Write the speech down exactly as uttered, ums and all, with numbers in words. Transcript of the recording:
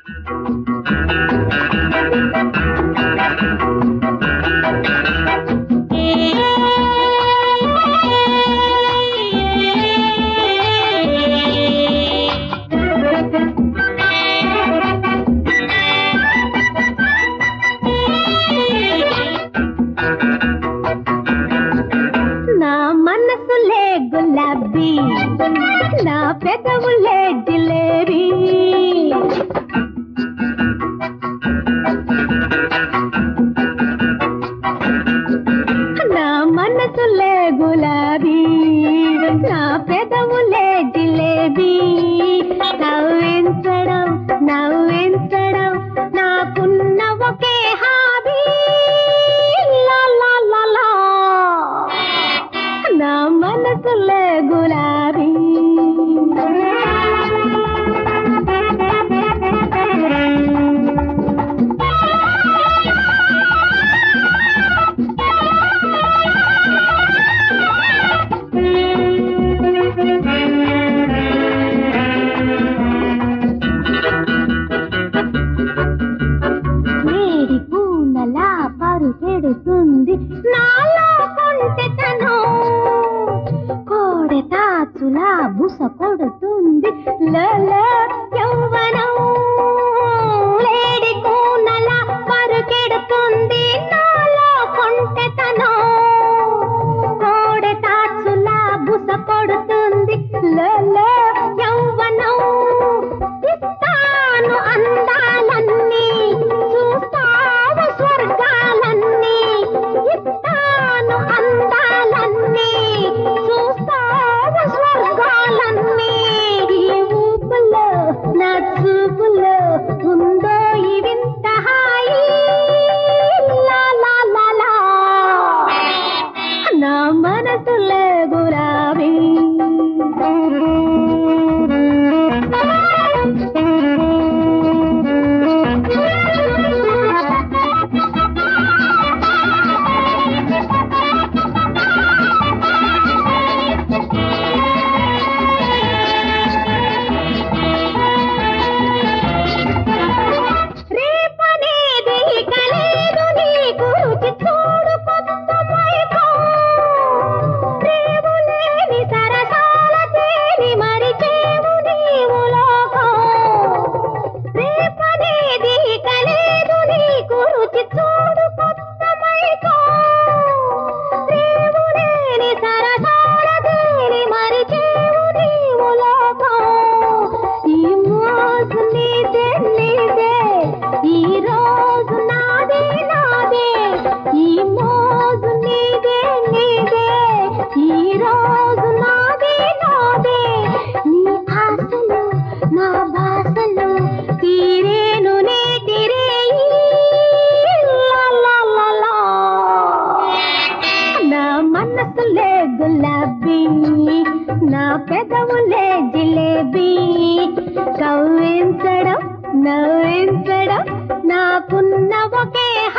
గులాబీ నా పెదవులే జిలేబీ నా మనసులే గులాబీ నా పెదవులే జిలేబీ నవ్వించడం నవ్వించడం నాకున్న ఒకే హాబీ లా లా లా లా నా మనసులే గులాబీ మేడి పూనలా పరుగెడుతుంది నాలో కొంటెతనం కోడెతాచులా బుస కొడుతుంది లలా యౌవనం లేడి కూనలా పరుగెడుతుంది నాలో కొంటెతనం కోడెతాచులా బుస కొడుతుంది లలా యౌవనం ఇస్తాను అందాలన్నీ చూస్తావు స్వర్గాలన్నీ ఇస్తాను అందాలన్నీ చూస్తావు స్వర్గాలన్నీ ఈ ఊపులో నా చూపులో ఉందో ఈ వింత హాయి లా లా లా లా నా మనసులో గులాబీ రేపనేది కలేదు నీకు రుచి చూడు కొత్త మైకం రేవులేని సరసాల తేని మరిచేవు నీవు లోకం రేపనేది కలేదు నీకు రుచి చూడు కొత్త మైకం రేవులేని సరసాల తేని మరిచేవు నీవు లోకం ఈ మోజు నీదే నీదే ఈ రోజు నాదే నాదే ఈ మోజు నీదే నీదే ఈ రోజు నాదే నాదే నీ ఆశలు నా భాషలు తీరేను నే తీరేయి లా లా లా లా నా మనసులే గులాబీ నా పెదవులే జిలేబీ కవ్వించడం నవ్వించడం నాకున్న ఒకే